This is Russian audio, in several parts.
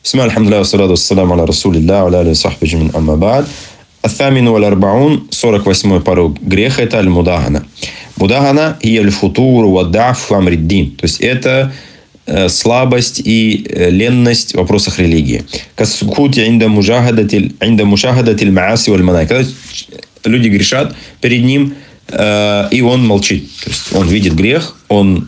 Бисмилля, алхамдулилля, вассалату вассаламу аля расулилля, аля аля сахби джамин амма ба'д. Ат-тамину валь-арбаун, 48-й порог греха, это аль-мудагана. Мудагана и аль-футур ва-да'ф в амриддин. То есть это слабость и ленность в вопросах религии. Кассукути инда мушахадатиль мааси валь-манай. Когда люди грешат перед ним, и он молчит. То есть он видит грех, он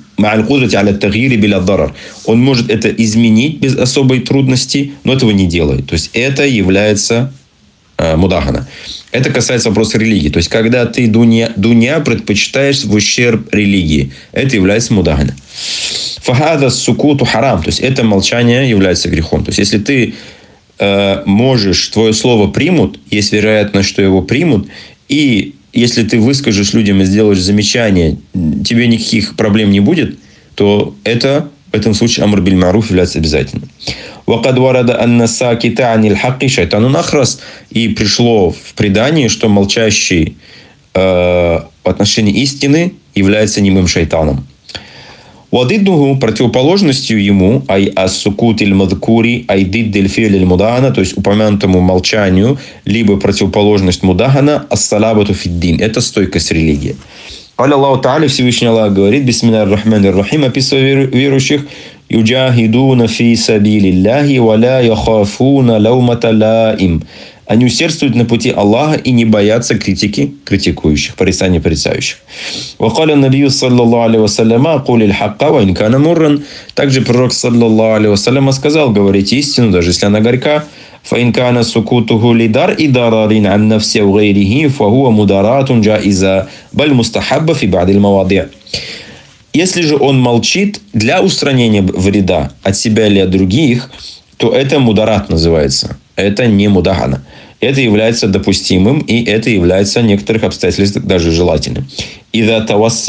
он может это изменить без особой трудности, но этого не делает. То есть это является мудагана. Это касается вопроса религии. То есть когда ты дуня предпочитаешь в ущерб религии, это является мудагана. Фахада сукуту харам. То есть это молчание является грехом. То есть если ты можешь, твое слово примут, есть вероятность, что его примут, и если ты выскажешь людям и сделаешь замечание, тебе никаких проблем не будет, то это в этом случае амр биль ма'руф является обязательным. И пришло в предании, что молчащий в отношении истины является немым шайтаном. Противоположностью ему, то есть упомянутому молчанию, либо противоположность мудахана, ас-салабату фиддин. Это стойкость религии. Аллаху Та'аля, Всевышний Аллах говорит, бисмиллахир рахманир рахим, описывая верующих, юджахидуна фи сабилиллахи ва ла яхафуна лаумата лаим. Они усердствуют на пути Аллаха и не боятся критики критикующих, порицания порицающих. Также пророк, саллаллаху алейхи вассалям, сказал, говорите истину, даже если она горька. Если же он молчит для устранения вреда от себя или от других, то это мударат называется. Это не мудагана. Это является допустимым, и это является в некоторых обстоятельствах даже желательным. Если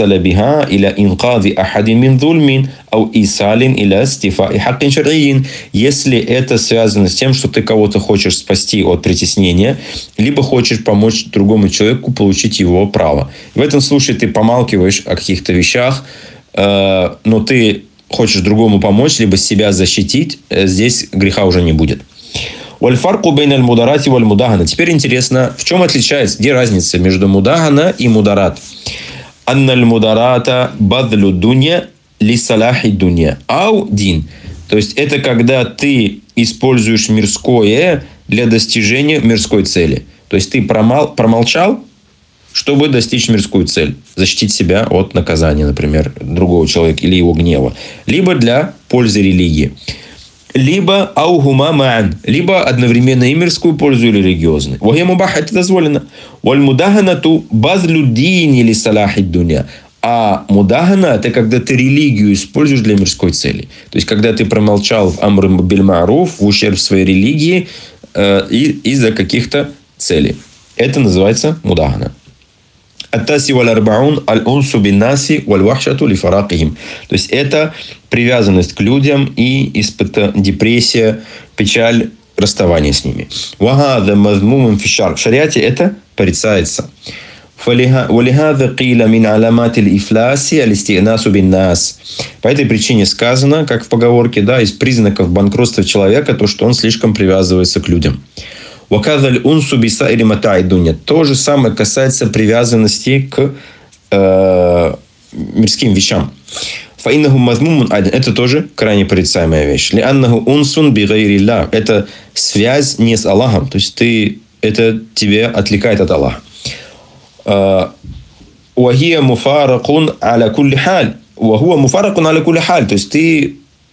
это связано с тем, что ты кого-то хочешь спасти от притеснения, либо хочешь помочь другому человеку получить его право. В этом случае ты помалкиваешь о каких-то вещах, но ты хочешь другому помочь, либо себя защитить, здесь греха уже не будет. Теперь интересно, в чем отличается, где разница между мудагана и мударат? Анналь мударата бадлю дуня ли салахи дуня ау дин. То есть это когда ты используешь мирское для достижения мирской цели. То есть ты промолчал, чтобы достичь мирскую цель. Защитить себя от наказания, например, другого человека или его гнева. Либо для пользы религии. Либо аугума ма'ан, либо одновременно и мирскую пользу, и религиозную. Вахия мубах, это дозволено. Валь мудаганату базлю дини ли салахи дуня. А мудагана – это когда ты религию используешь для мирской цели. То есть, когда ты промолчал в амр биль ма'руф в ущерб своей религии из-за каких-то целей. Это называется мудагана. Ат-таси валь-арбаун аль-унсу бин-наси валь-вахшату ли-фаракихим. То есть, это привязанность к людям и депрессия, печаль, расставание с ними. Вагада мазмумун фи шар. В шариате это порицается. Валихада киля мин аламати л-ифласи аль-истигнасу бин-нас. По этой причине сказано, как в поговорке, да, из признаков банкротства человека, то, что он слишком привязывается к людям. Вакадаль унсу биса или матай дуня. То же самое касается привязанности к мирским вещам. Фаиннаху мазмумун адин. Это тоже крайне порицаемая вещь. Лианнаху унсун би гайрилля. Это связь не с Аллахом. То есть это тебя отвлекает от Аллаха. Вахия муфаракун аля кулли халь. Вахуа муфаракун аля кулли халь. То есть ты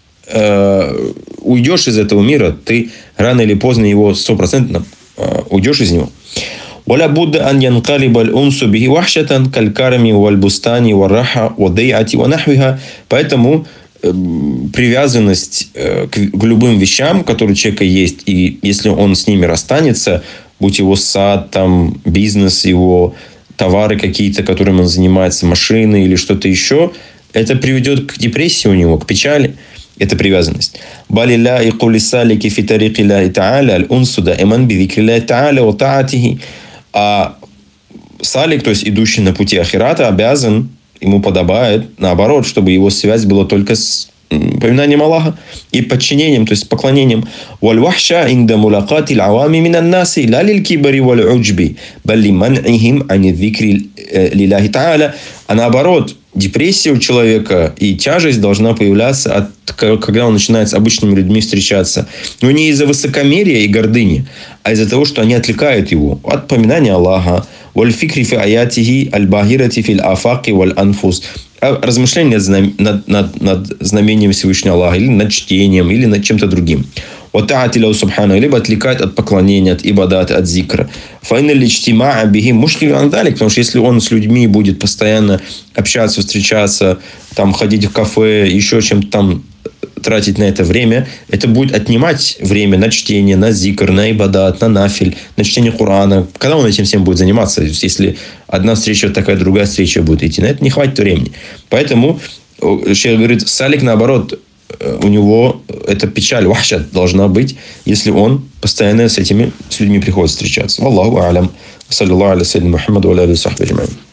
уйдешь из этого мира, ты рано или поздно его 100% уйдешь из него. ولا بد أن ينقلب الأنس به وحشة كالكرم والبستان والراحة والضيعة ونحوها. Поэтому привязанность к любым вещам, которые у человека есть, и если он с ними расстанется, будь его сад, там, бизнес, его товары какие-то, которыми он занимается, машины или что-то еще, это приведет к депрессии у него, к печали. Это привязанность. Балилля и кулисалики фитарики ля та'аля аль-унсуда эман бидикри ля та'аля ва та'атихи. А салик, то есть идущий на пути ахирата, обязан, ему подобает, наоборот, чтобы его связь была только с поминанием Аллаха и подчинением, то есть поклонением. «Валь-вахша инда мулакати л-авами минан наси ла лиль-кибари валь-уджби, балли ман'ихим ани dhikri лилляхи та'аля». А наоборот, депрессия у человека и тяжесть должна появляться, когда он начинает с обычными людьми встречаться. Но не из-за высокомерия и гордыни, а из-за того, что они отвлекают его от поминания Аллаха. «Валь-фикри фи аятихи аль-багирати фил афаки валь-анфус». Размышления над знамением Всевышнего Аллаха, или над чтением, или над чем-то другим. Либо отвлекает от поклонения, от ибадата, от зикра. Потому что если он с людьми будет постоянно общаться, встречаться, там, ходить в кафе, еще чем-то там тратить на это время, это будет отнимать время на чтение, на зикр, на ибадат, на нафиль, на чтение Корана. Когда он этим всем будет заниматься? Если одна встреча такая, другая встреча будет идти, на это не хватит времени. Поэтому шейх говорит, салик, наоборот, у него эта печаль, вахшат должна быть, если он постоянно с людьми приходит встречаться. Аллаху алям. Саллиллаху аля саййидина Мухаммаду ва аля алихи ва сахбихи аджмаин.